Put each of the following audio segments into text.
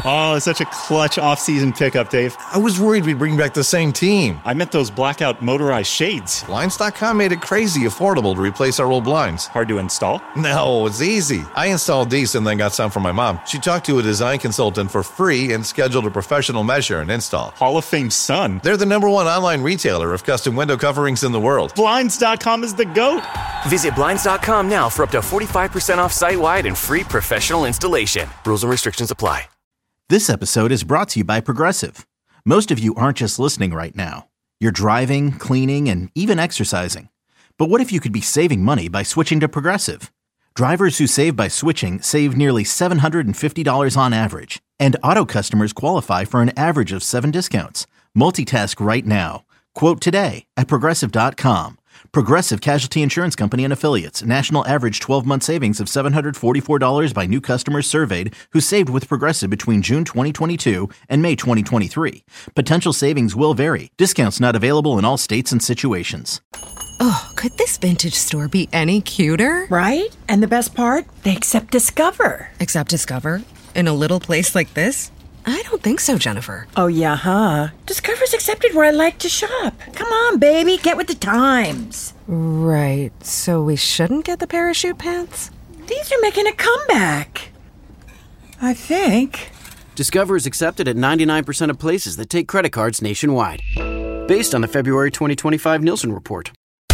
Oh, such a clutch off-season pickup, Dave. I was worried we'd bring back the same team. I meant those blackout motorized shades. Blinds.com made it crazy affordable to replace our old blinds. Hard to install? No, it's easy. I installed these and then got some for my mom. She talked to a design consultant for free and scheduled a professional measure and install. Hall of Fame son. They're the #1 online retailer of custom window coverings in the world. Blinds.com is the GOAT. Visit Blinds.com now for up to 45% off site-wide and free professional installation. Rules and restrictions apply. This episode is brought to you by Progressive. Most of you aren't just listening right now. You're driving, cleaning, and even exercising. But what if you could be saving money by switching to Progressive? Drivers who save by switching save nearly $750 on average. And auto customers qualify for an average of 7 discounts. Multitask right now. Quote today at Progressive.com. Progressive Casualty Insurance Company and Affiliates. National average 12-month savings of $744 by new customers surveyed who saved with Progressive between June 2022 and May 2023. Potential savings will vary. Discounts not available in all states and situations. Oh, could this vintage store be any cuter? Right? And the best part? They accept Discover. Accept Discover? In a little place like this? I don't think so, Jennifer. Oh, yeah, huh? Discover's accepted where I like to shop. Come on, baby, get with the times. Right, so we shouldn't get the parachute pants? These are making a comeback. I think. Discover is accepted at 99% of places that take credit cards nationwide. Based on the February 2025 Nielsen report.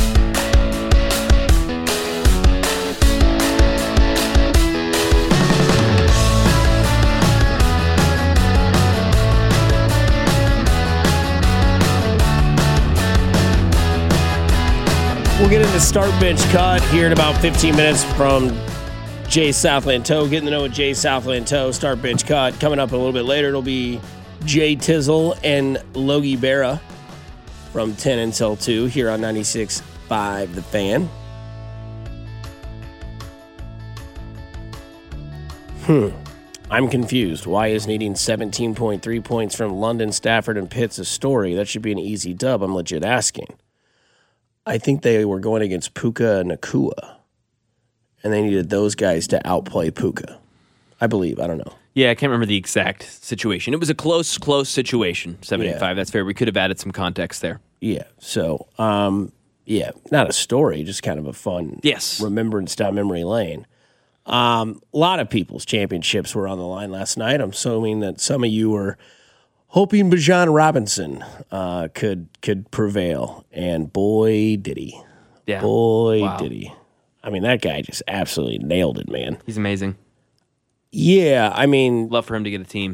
We'll get into Start Bench Cut here in about 15 minutes from Jay Southland Tow. Getting to know Jay Southland Tow. Start Bench Cut. Coming up a little bit later, it'll be Jay Tizzle and Logie Berra from 10 until 2 here on 96.5 The Fan. I'm confused. Why is needing 17.3 points from London, Stafford, and Pitts a story? That should be an easy dub. I'm legit asking. I think they were going against Puka and Nakua, and they needed those guys to outplay Puka. I believe. I don't know. Yeah, I can't remember the exact situation. It was a close situation, 7-5. Yeah. That's fair. We could have added some context there. Yeah. So, not a story, just kind of a fun remembrance down memory lane. A lot of people's championships were on the line last night. I'm assuming that some of you were hoping Bijan Robinson could prevail, and boy, did he. Yeah. Boy, did he. I mean, that guy just absolutely nailed it, man. He's amazing. Yeah, I mean... Love for him to get a team.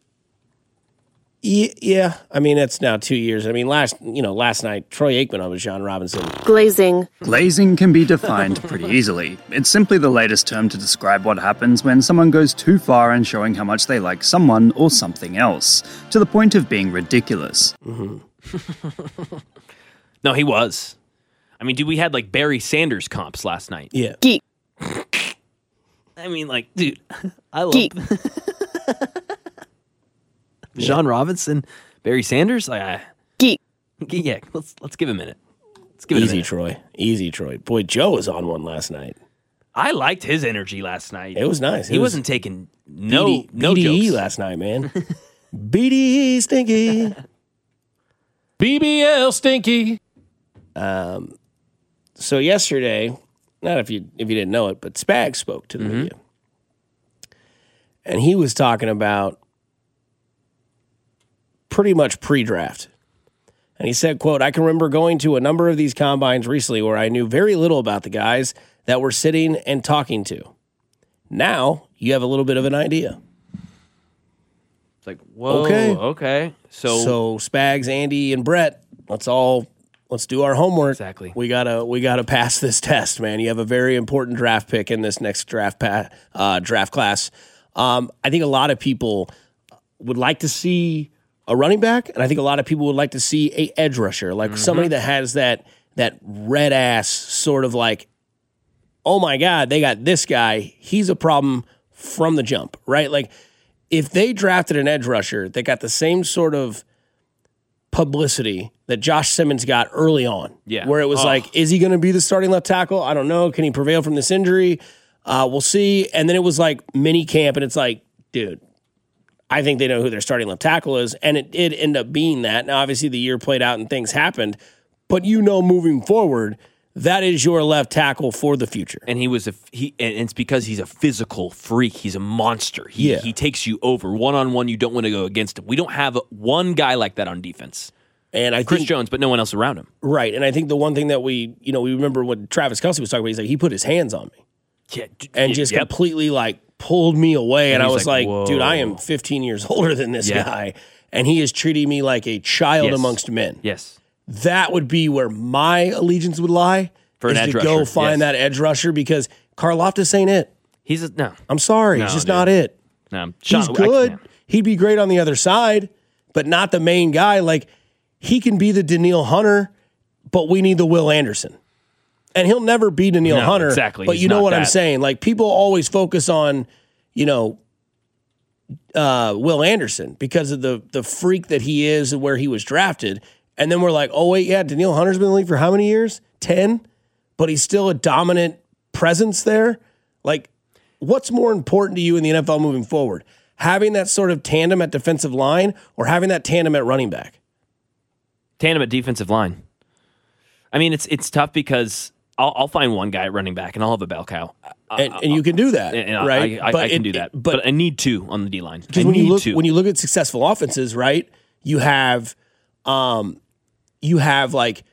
Yeah, I mean, that's now 2 years. I mean, last night, Troy Aikman on Bijan Robinson. Glazing. Glazing can be defined pretty easily. It's simply the latest term to describe what happens when someone goes too far in showing how much they like someone or something else, to the point of being ridiculous. Mm-hmm. No, he was. I mean, dude, we had like Barry Sanders comps last night. Yeah. Geek. I mean, like, dude, I love Geek. Bijan Robinson, Barry Sanders. Geek. Yeah, let's give him a minute. Let's give it Easy, a minute. Troy. Easy, Troy. Boy, Joe was on one last night. I liked his energy last night. It was nice. He wasn't taking no BDE jokes last night, man. BDE stinky. BBL stinky. So yesterday, not if you didn't know it, but Spags spoke to the media. And he was talking about pretty much pre-draft. And he said, quote, I can remember going to a number of these combines recently where I knew very little about the guys that we're sitting and talking to. Now, you have a little bit of an idea. It's like, whoa, okay. So Spags, Andy, and Brett, let's do our homework. Exactly. We gotta pass this test, man. You have a very important draft pick in this next draft class. I think a lot of people would like to see a running back, and I think a lot of people would like to see a edge rusher, like somebody that has that red ass sort of like, oh my God, they got this guy. He's a problem from the jump, right? Like if they drafted an edge rusher that got the same sort of publicity that Josh Simmons got early on, where it was like, is he going to be the starting left tackle? I don't know. Can he prevail from this injury? We'll see. And then it was like mini camp, and it's like, dude, I think they know who their starting left tackle is, and it did end up being that. Now, obviously, the year played out and things happened, but moving forward, that is your left tackle for the future. And and it's because he's a physical freak. He's a monster. He takes you over one-on-one. You don't want to go against him. We don't have one guy like that on defense. And I Chris think, Jones, but no one else around him. Right. And I think the one thing that we remember what Travis Kelce was talking about, he's like, he put his hands on me. Yeah, and just completely pulled me away. And I was like, whoa. dude, I am 15 years older than this guy. And he is treating me like a child amongst men. Yes. That would be where my allegiance would lie. For an is edge to rusher. go find that edge rusher, because Karlaftis ain't it. No. I'm sorry. No, he's just dude. not it. No. He's good. He'd be great on the other side, but not the main guy. Like, he can be the Danielle Hunter, but we need the Will Anderson. And he'll never be Danielle Hunter. Exactly. But you know what I'm saying? Like, people always focus on, Will Anderson because of the freak that he is and where he was drafted. And then we're like, oh, wait, yeah, Danielle Hunter's been in the league for how many years? 10? But he's still a dominant presence there. Like, what's more important to you in the NFL moving forward? Having that sort of tandem at defensive line or having that tandem at running back? Tandem at defensive line. I mean, it's tough because I'll find one guy at running back and I'll have a bell cow. And you can do that, right? I can do that. But I need two on the D-line. Because when you look at successful offenses, right, you have like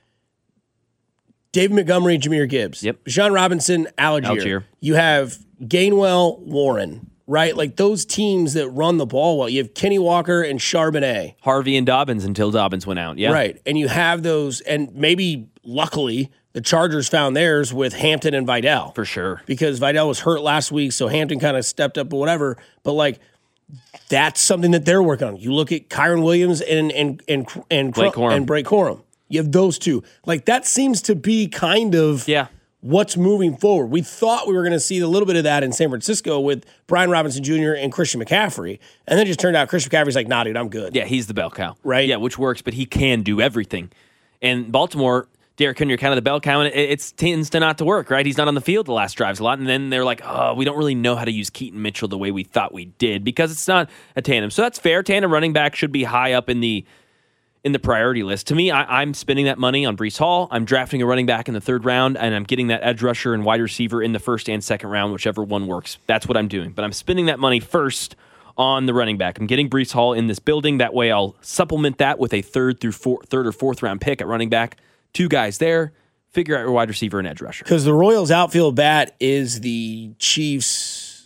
David Montgomery, Jahmyr Gibbs. Yep. Bijan Robinson, Algier. You have Gainwell, Warren, right? Like those teams that run the ball well. You have Kenny Walker and Charbonnet. Harvey and Dobbins until Dobbins went out. Yeah. Right. And you have those, and maybe luckily the Chargers found theirs with Hampton and Vidal. For sure. Because Vidal was hurt last week, so Hampton kind of stepped up or whatever. But like, that's something that they're working on. You look at Kyron Williams and Blake Corum. You have those two. Like, that seems to be kind of what's moving forward. We thought we were going to see a little bit of that in San Francisco with Brian Robinson Jr. and Christian McCaffrey. And then it just turned out Christian McCaffrey's like, nah, dude, I'm good. Yeah, he's the bell cow. Right? Yeah, which works, but he can do everything. And Baltimore, Derrick Henry, kind of the bell cow, and it tends to not to work, right? He's not on the field the last drives a lot, and then they're like, oh, we don't really know how to use Keaton Mitchell the way we thought we did because it's not a tandem. So that's fair. Tandem running back should be high up in the priority list. To me, I'm spending that money on Breece Hall. I'm drafting a running back in the third round, and I'm getting that edge rusher and wide receiver in the first and second round, whichever one works. That's what I'm doing. But I'm spending that money first on the running back. I'm getting Breece Hall in this building. That way I'll supplement that with a third or fourth round pick at running back. 2 guys there. Figure out your wide receiver and edge rusher. Because the Royals' outfield bat is the Chiefs'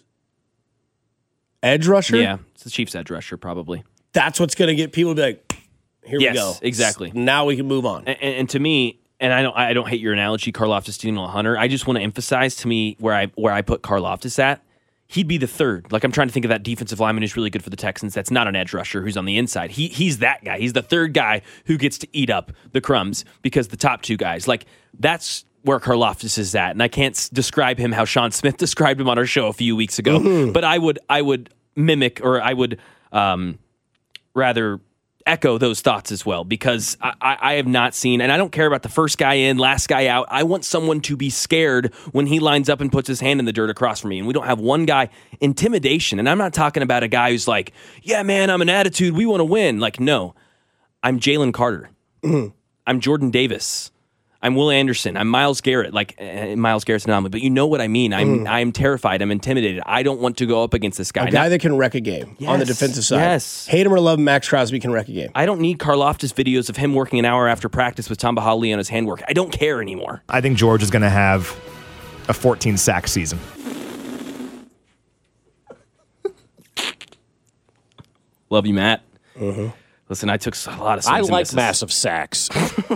edge rusher? Yeah, it's the Chiefs' edge rusher, probably. That's what's going to get people to be like, here we go. Yes, exactly. Now we can move on. And to me, and I don't hate your analogy, Karlaftis, Danielle Hunter. I just want to emphasize to me where I put Karlaftis at. He'd be the third. Like, I'm trying to think of that defensive lineman who's really good for the Texans. That's not an edge rusher who's on the inside. He's that guy. He's the third guy who gets to eat up the crumbs because the top 2 guys, like, that's where Karlaftis is at. And I can't describe him how Sean Smith described him on our show a few weeks ago. Mm-hmm. But I would mimic, or I would rather echo those thoughts as well, because I have not seen, and I don't care about the first guy in, last guy out. I want someone to be scared when he lines up and puts his hand in the dirt across from me. And we don't have one guy. Intimidation. And I'm not talking about a guy who's like, yeah, man, I'm an attitude. We want to win. Like, no. I'm Jalen Carter. Mm-hmm. I'm Jordan Davis. I'm Will Anderson. I'm Myles Garrett. Like, Myles Garrett's an anomaly, but you know what I mean. I'm terrified. I'm intimidated. I don't want to go up against this guy. A guy that can wreck a game on the defensive side. Yes. Hate him or love him, Max Crosby can wreck a game. I don't need Karlaftis videos of him working an hour after practice with Tamba Hali on his handwork. I don't care anymore. I think George is going to have a 14-sack season. Love you, Matt. Mm-hmm. Listen, I took a lot of swings. I and like misses. massive sacks.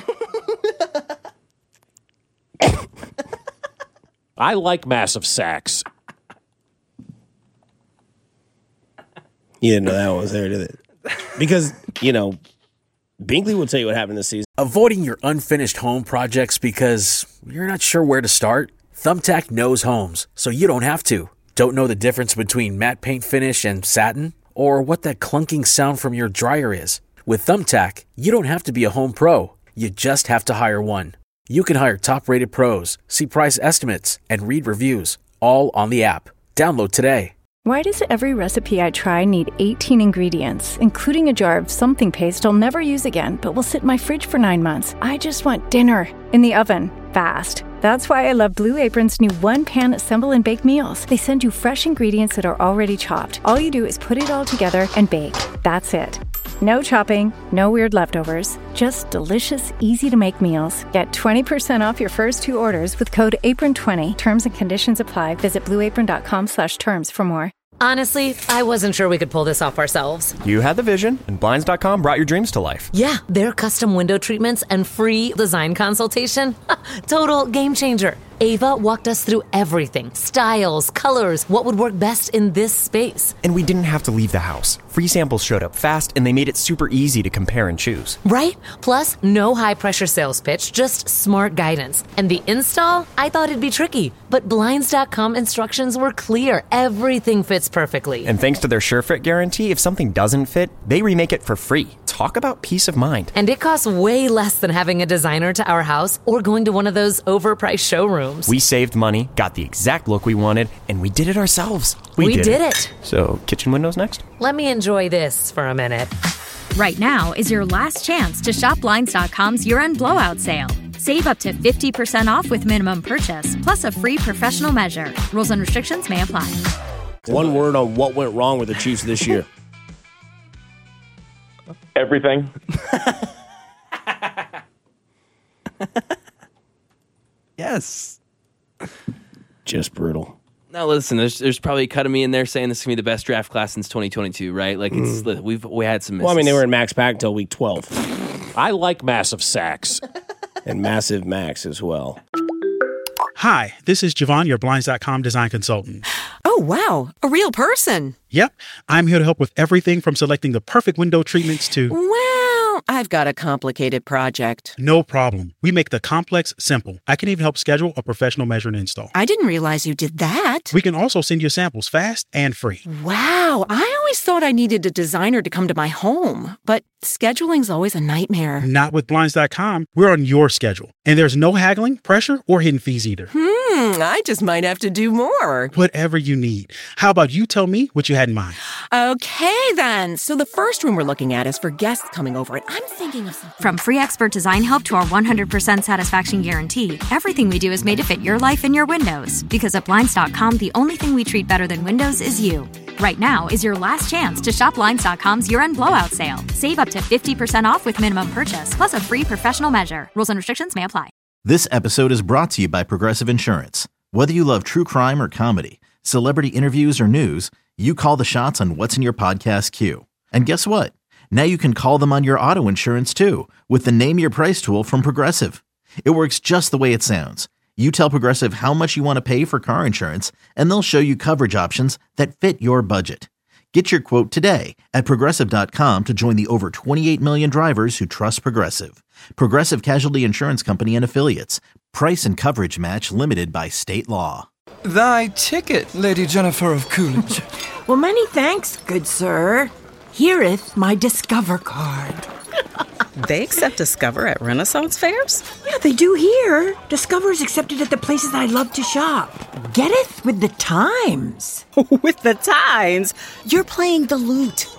I like massive sacks. You didn't know that one was there, did it? Because, Binkley will tell you what happened this season. Avoiding your unfinished home projects because you're not sure where to start? Thumbtack knows homes, so you don't have to. Don't know the difference between matte paint finish and satin? Or what that clunking sound from your dryer is? With Thumbtack, you don't have to be a home pro. You just have to hire one. You can hire top-rated pros, see price estimates, and read reviews, all on the app. Download today. Why does every recipe I try need 18 ingredients, including a jar of something paste I'll never use again, but will sit in my fridge for 9 months? I just want dinner in the oven, fast. That's why I love Blue Apron's new one-pan assemble and bake meals. They send you fresh ingredients that are already chopped. All you do is put it all together and bake. That's it. No chopping, no weird leftovers, just delicious, easy-to-make meals. Get 20% off your first 2 orders with code APRON20. Terms and conditions apply. Visit blueapron.com/terms for more. Honestly, I wasn't sure we could pull this off ourselves. You had the vision, and Blinds.com brought your dreams to life. Yeah, their custom window treatments and free design consultation. Total game changer. Ava walked us through everything. Styles, colors, what would work best in this space. And we didn't have to leave the house. Free samples showed up fast, and they made it super easy to compare and choose. Right? Plus, no high-pressure sales pitch, just smart guidance. And the install? I thought it'd be tricky. But Blinds.com instructions were clear. Everything fits perfectly. And thanks to their SureFit guarantee, if something doesn't fit, they remake it for free. Talk about peace of mind. And it costs way less than having a designer to our house or going to one of those overpriced showrooms. We saved money, got the exact look we wanted, and we did it ourselves. We did it. So, kitchen windows next? Let me enjoy this for a minute. Right now is your last chance to shop Blinds.com's year-end blowout sale. Save up to 50% off with minimum purchase, plus a free professional measure. Rules and restrictions may apply. One word on what went wrong with the Chiefs this year. Everything. Yes. Just brutal. Now listen, there's probably a cut of me in there saying this is gonna be the best draft class since 2022, right? Like it's we had some misses. Well, I mean, they were in max pack until week 12. I like massive sacks. And massive max as well. Hi, this is Javon, your Blinds.com design consultant. Oh, wow. A real person. Yep. I'm here to help with everything from selecting the perfect window treatments to... Well, I've got a complicated project. No problem. We make the complex simple. I can even help schedule a professional measure and install. I didn't realize you did that. We can also send you samples fast and free. Wow. I always thought I needed a designer to come to my home, but scheduling's always a nightmare. Not with Blinds.com. We're on your schedule. And there's no haggling, pressure, or hidden fees either. I just might have to do more. Whatever you need. How about you tell me what you had in mind? Okay, then. So the first room we're looking at is for guests coming over, and I'm thinking of something. From free expert design help to our 100% satisfaction guarantee, everything we do is made to fit your life and your windows. Because at Blinds.com, the only thing we treat better than windows is you. Right now is your last chance to shop Blinds.com's year-end blowout sale. Save up to 50% off with minimum purchase, plus a free professional measure. Rules and restrictions may apply. This episode is brought to you by Progressive Insurance. Whether you love true crime or comedy, celebrity interviews or news, you call the shots on what's in your podcast queue. And guess what? Now you can call them on your auto insurance too with the Name Your Price tool from Progressive. It works just the way it sounds. You tell Progressive how much you want to pay for car insurance, and they'll show you coverage options that fit your budget. Get your quote today at Progressive.com to join the over 28 million drivers who trust Progressive. Progressive Casualty Insurance Company and Affiliates. Price and coverage match limited by state law. Thy ticket, Lady Jennifer of Coolidge. Well, many thanks, good sir. Here'th my Discover card. They accept Discover at Renaissance fairs? Yeah, they do here. Discover's accepted at the places I love to shop. Getteth with the times. With the times? You're playing the lute.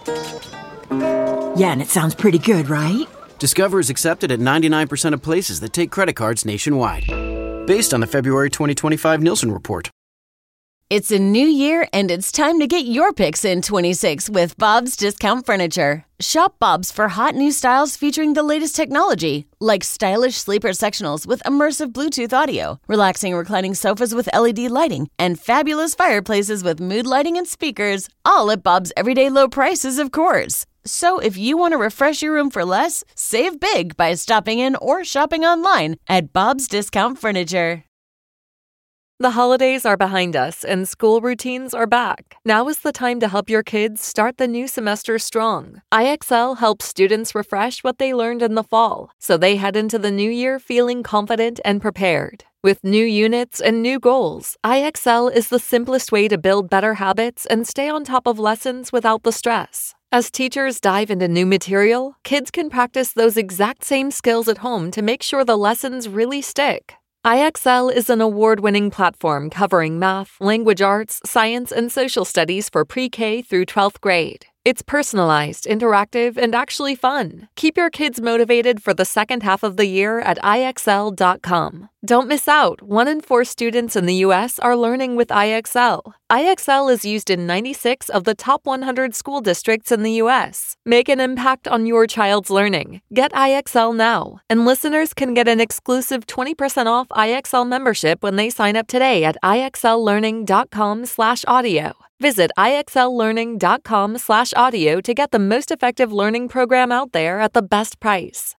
Yeah, and it sounds pretty good, right? Discover is accepted at 99% of places that take credit cards nationwide. Based on the February 2025 Nielsen report. It's a new year, and it's time to get your picks in 26 with Bob's Discount Furniture. Shop Bob's for hot new styles featuring the latest technology, like stylish sleeper sectionals with immersive Bluetooth audio, relaxing reclining sofas with LED lighting, and fabulous fireplaces with mood lighting and speakers, all at Bob's everyday low prices, of course. So if you want to refresh your room for less, save big by stopping in or shopping online at Bob's Discount Furniture. The holidays are behind us and school routines are back. Now is the time to help your kids start the new semester strong. IXL helps students refresh what they learned in the fall, so they head into the new year feeling confident and prepared. With new units and new goals, IXL is the simplest way to build better habits and stay on top of lessons without the stress. As teachers dive into new material, kids can practice those exact same skills at home to make sure the lessons really stick. IXL is an award-winning platform covering math, language arts, science, and social studies for pre-K through 12th grade. It's personalized, interactive, and actually fun. Keep your kids motivated for the second half of the year at IXL.com. Don't miss out. 1 in 4 students in the U.S. are learning with IXL. IXL is used in 96 of the top 100 school districts in the U.S. Make an impact on your child's learning. Get IXL now. And listeners can get an exclusive 20% off IXL membership when they sign up today at IXLlearning.com/audio. Visit IXLlearning.com/audio to get the most effective learning program out there at the best price.